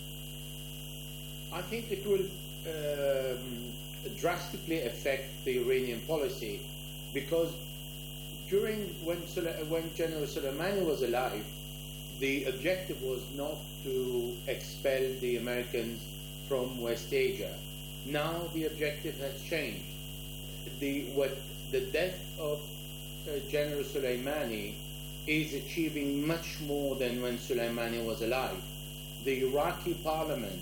I think it will um, drastically affect the Iranian policy, because during when when General Soleimani was alive, the objective was not to expel the Americans from West Asia. Now the objective has changed. The what the death of uh, General Soleimani is achieving much more than when Soleimani was alive. The Iraqi parliament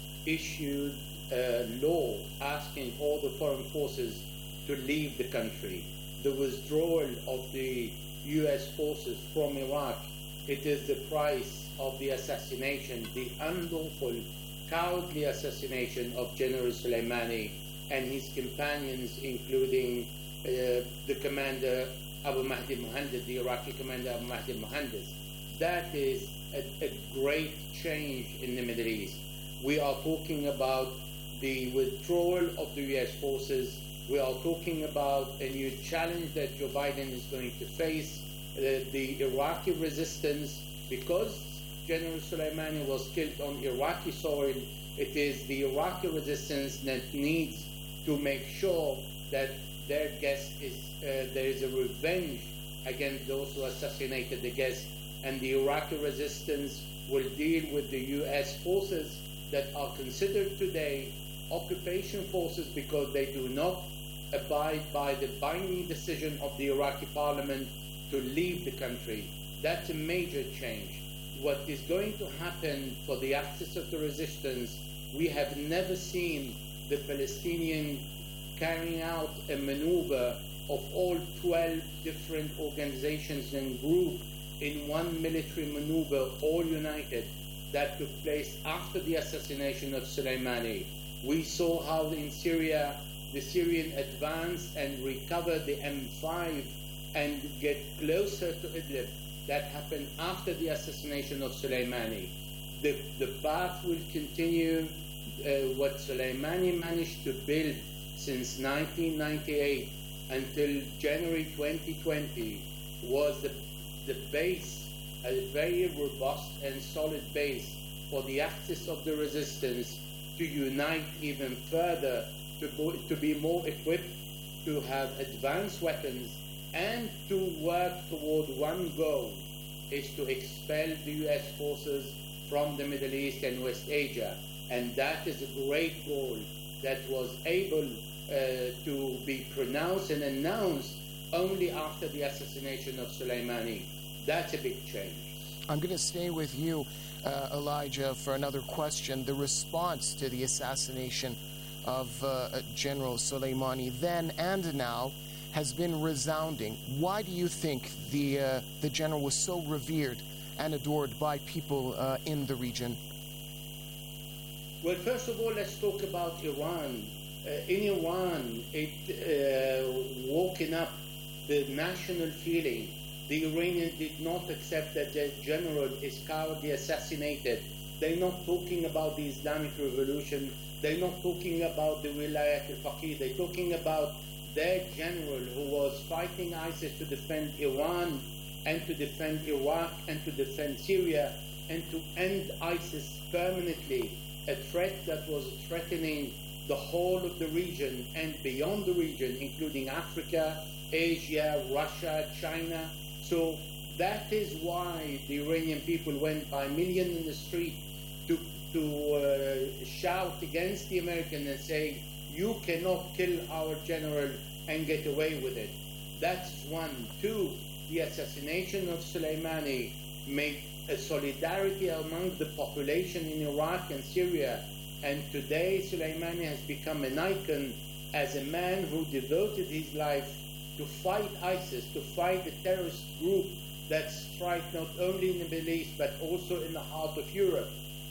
issued a law asking all the foreign forces to leave the country. The withdrawal of the U S forces from Iraq, it is the price of the assassination, the unlawful, cowardly assassination of General Soleimani and his companions, including uh, the commander Abu Mahdi Mohandes, the Iraqi commander Abu Mahdi Mohandes. That is a, a great change in the Middle East. We are talking about the withdrawal of the U S forces. We are talking about a new challenge that Joe Biden is going to face, uh, the Iraqi resistance. Because General Soleimani was killed on Iraqi soil, it is the Iraqi resistance that needs to make sure that their guest is, uh, there is a revenge against those who assassinated the guest, and the Iraqi resistance will deal with the U S forces that are considered today occupation forces because they do not abide by the binding decision of the Iraqi parliament to leave the country. That's a major change. What is going to happen for the axis of the resistance, we have never seen the Palestinian carrying out a maneuver of all twelve different organizations and groups in one military maneuver, all united, that took place after the assassination of Soleimani. We saw how in Syria, the Syrian advanced and recovered the M five and get closer to Idlib. That happened after the assassination of Soleimani. The, the path will continue. Uh, what Soleimani managed to build since nineteen ninety-eight until January twenty twenty was the, the base, a very robust and solid base for the axis of the resistance to unite even further, to, go, to be more equipped, to have advanced weapons, and to work toward one goal, is to expel the U S forces from the Middle East and West Asia. And that is a great goal that was able uh, to be pronounced and announced only after the assassination of Soleimani. That's a big change. I'm going to stay with you, uh, Elijah, for another question. The response to the assassination of uh, General Soleimani then and now has been resounding. Why do you think the uh, the general was so revered and adored by people uh, in the region? Well, first of all, let's talk about Iran. Uh, in Iran, it uh, woken up the national feeling. The Iranians did not accept that their general is cowardly assassinated. They're not talking about the Islamic Revolution. They're not talking about the Wilayat al-Faqih. They're talking about their general who was fighting ISIS to defend Iran and to defend Iraq and to defend Syria and to end ISIS permanently, a threat that was threatening the whole of the region and beyond the region, including Africa, Asia, Russia, China. So that is why the Iranian people went by millions in the street to, to uh, shout against the Americans and say, you cannot kill our general and get away with it. That's one. Two, the assassination of Soleimani made a solidarity among the population in Iraq and Syria. And today Soleimani has become an icon as a man who devoted his life to fight ISIS, to fight a terrorist group that strikes not only in the Middle East but also in the heart of Europe.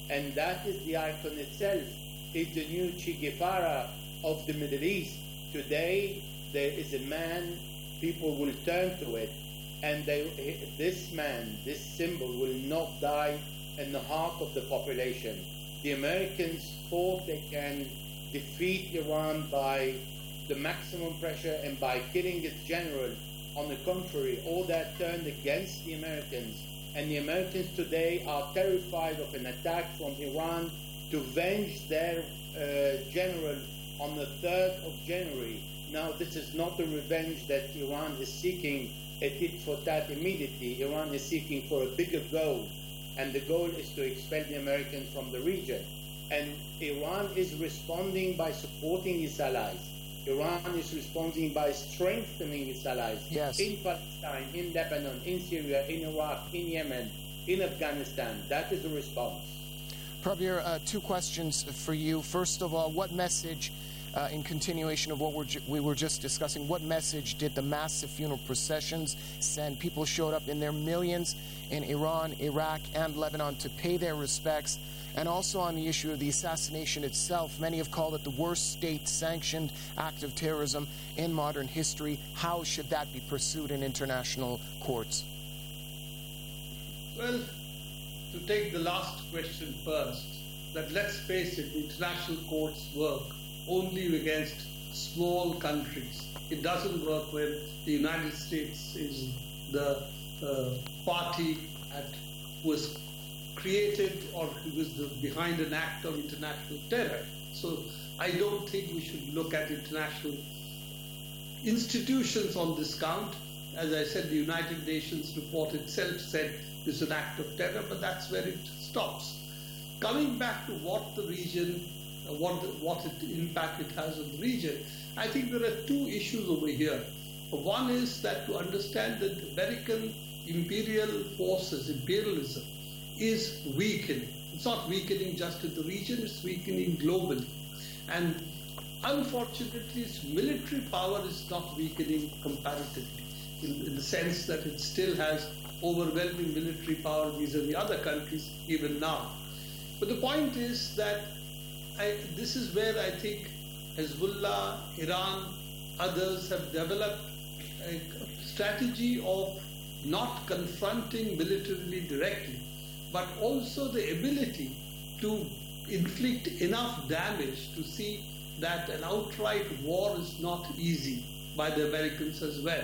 And that is the icon itself, is the new Che Guevara of the Middle East. Today, there is a man, people will turn to it, and they, this man, this symbol will not die in the heart of the population. The Americans thought they can defeat Iran by the maximum pressure and by killing its general. On the contrary, all that turned against the Americans. And the Americans today are terrified of an attack from Iran to avenge their uh, general on the third of January. Now, this is not the revenge that Iran is seeking, a tit for tat immediately. Iran is seeking for a bigger goal, and the goal is to expel the Americans from the region. And Iran is responding by supporting its allies. Iran is responding by strengthening its allies yes. in Palestine, in Lebanon, in Syria, in Iraq, in Yemen, in Afghanistan. That is the response. Prabir, uh, two questions for you. First of all, what message, uh, in continuation of what we're ju- we were just discussing, what message did the massive funeral processions send? People showed up in their millions in Iran, Iraq, and Lebanon to pay their respects. And also on the issue of the assassination itself, many have called it the worst state-sanctioned act of terrorism in modern history. How should that be pursued in international courts? Well, to take the last question first, that let's face it, the international courts work only against small countries. It doesn't work when the United States is the uh, party at, who is created or who was the, behind an act of international terror. So I don't think we should look at international institutions on this count. As I said, the United Nations report itself said it's an act of terror, but that's where it stops. Coming back to what the region, uh, what, what it, impact it has on the region, I think there are two issues over here. One is that to understand that American imperial forces, imperialism, is weakening. It's not weakening just in the region, it's weakening globally. And unfortunately, its military power is not weakening comparatively, in, in the sense that it still has overwhelming military power vis-a-vis other countries, even now. But the point is that I, this is where I think Hezbollah, Iran, others have developed a strategy of not confronting militarily directly, but also the ability to inflict enough damage to see that an outright war is not easy by the Americans as well.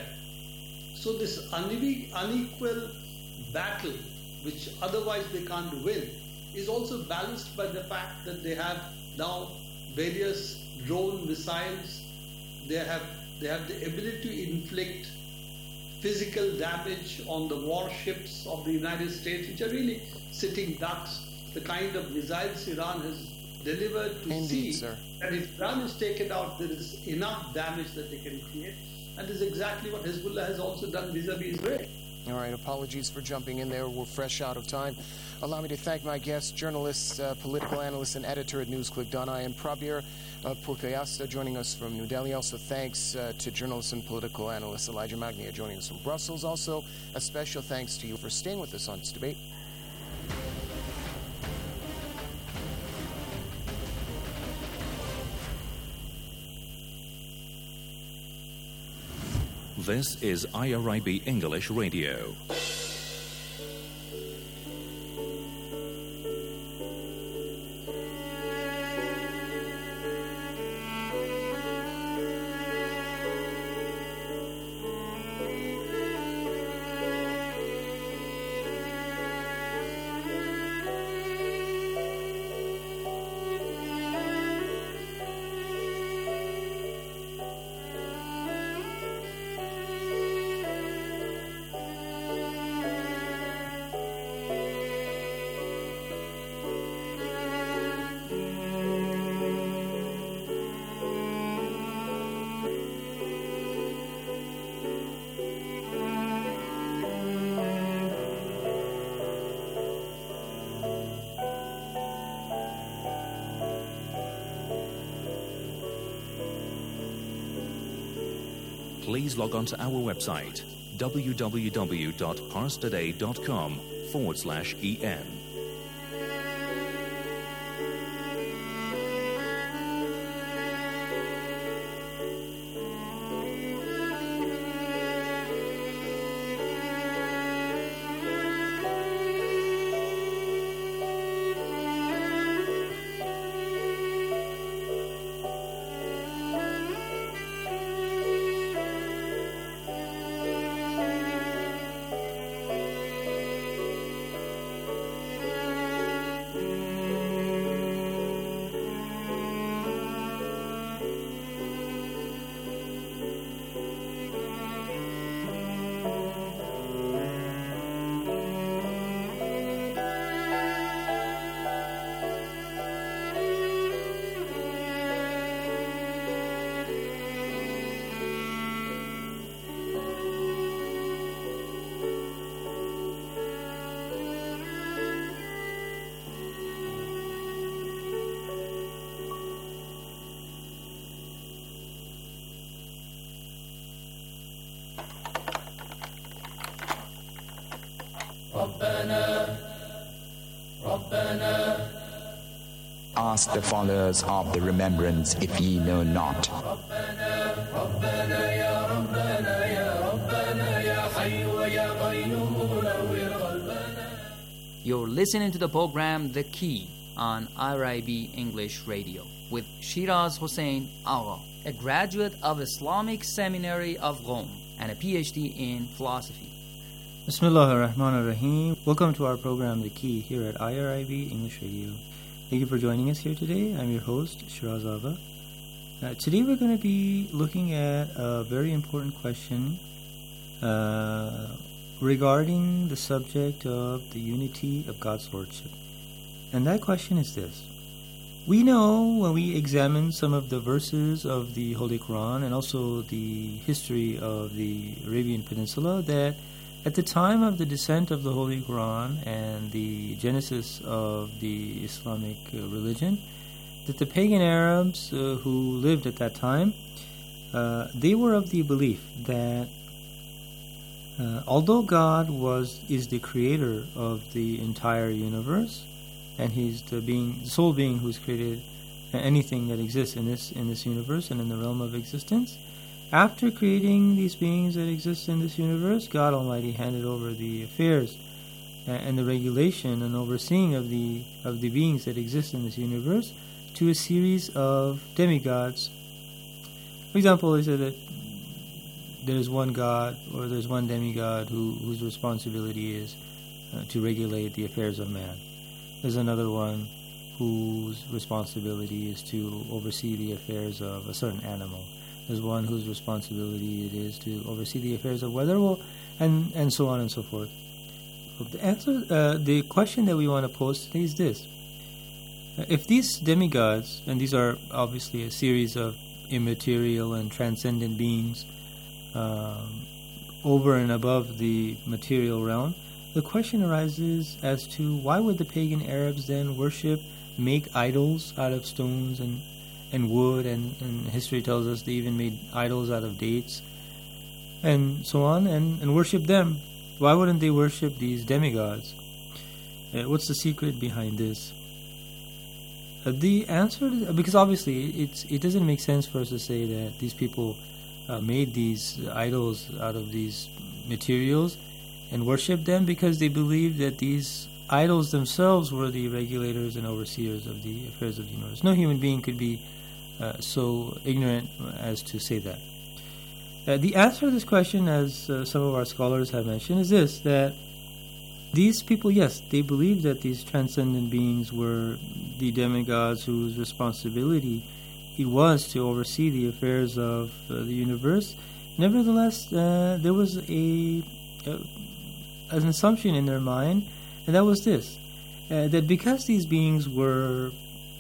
So this unequal battle, which otherwise they can't win, is also balanced by the fact that they have now various drone missiles. They have, they have the ability to inflict physical damage on the warships of the United States, which are really sitting ducks. The kind of missiles Iran has delivered to Indeed, see sir. that if Iran is taken out, there is enough damage that they can create. And this is exactly what Hezbollah has also done vis-a-vis Israel. All right, apologies for jumping in there. We're fresh out of time. Allow me to thank my guests, journalist, uh, political analyst, and editor at NewsClick, Danai Prabir uh, Purkayastha, joining us from New Delhi. Also, thanks uh, to journalist and political analyst Elijah Magnia, joining us from Brussels. Also, a special thanks to you for staying with us on this debate. This is I R I B English Radio. Please log on to our website, www.parstoday.com forward slash EN. Ask the followers of the remembrance if ye know not. You're listening to the program The Key on I R I B English Radio with Shiraz Hossein Agha, a graduate of Islamic Seminary of Rome and a P H D in philosophy. Bismillah ar-Rahman ar-Rahim. Welcome to our program The Key here at I R I B English Radio. Thank you for joining us here today. I'm your host, Shiraz Agha. Uh, today we're going to be looking at a very important question uh, regarding the subject of the unity of God's Lordship. And that question is this. We know when we examine some of the verses of the Holy Quran and also the history of the Arabian Peninsula that at the time of the descent of the Holy Quran and the genesis of the Islamic uh, religion, that the pagan Arabs uh, who lived at that time, uh, they were of the belief that uh, although God was is the creator of the entire universe, and He's the being, the sole being who's created anything that exists in this in this universe and in the realm of existence, after creating these beings that exist in this universe, God Almighty handed over the affairs and the regulation and overseeing of the of the beings that exist in this universe to a series of demigods. For example, he said that there's one God or there's one demigod who, whose responsibility is uh, to regulate the affairs of man. There's another one whose responsibility is to oversee the affairs of a certain animal. There's one whose responsibility it is to oversee the affairs of weather, well, and, and so on and so forth. The answer, uh, the question that we want to pose today is this. If these demigods, and these are obviously a series of immaterial and transcendent beings um, over and above the material realm, the question arises as to why would the pagan Arabs then worship, make idols out of stones and and wood, and, and history tells us they even made idols out of dates, and so on, and, and worship them. Why wouldn't they worship these demigods? Uh, what's the secret behind this? Uh, the answer, to, because obviously it's it doesn't make sense for us to say that these people uh, made these idols out of these materials and worship them because they believed that these idols themselves were the regulators and overseers of the affairs of the universe. No human being could be Uh, so ignorant as to say that. Uh, the answer to this question, as uh, some of our scholars have mentioned, is this, that these people, yes, they believe that these transcendent beings were the demigods whose responsibility it was to oversee the affairs of uh, the universe. Nevertheless, uh, there was a, a an assumption in their mind, and that was this, uh, that because these beings were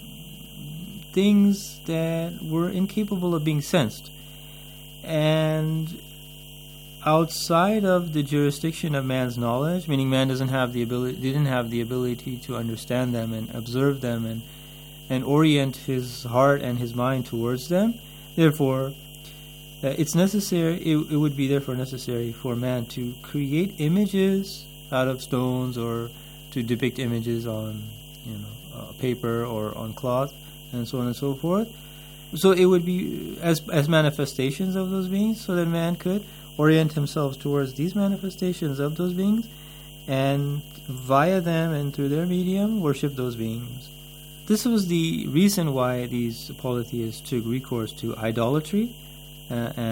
things that were incapable of being sensed and outside of the jurisdiction of man's knowledge, meaning man doesn't have the ability, didn't have the ability to understand them and observe them and and orient his heart and his mind towards them. Therefore, uh, it's necessary. It, it would be therefore necessary for man to create images out of stones or to depict images on, you know, uh, paper or on cloth, and so on and so forth. So it would be as as manifestations of those beings, so that man could orient himself towards these manifestations of those beings, and via them and through their medium, worship those beings. This was the reason why these polytheists took recourse to idolatry uh, and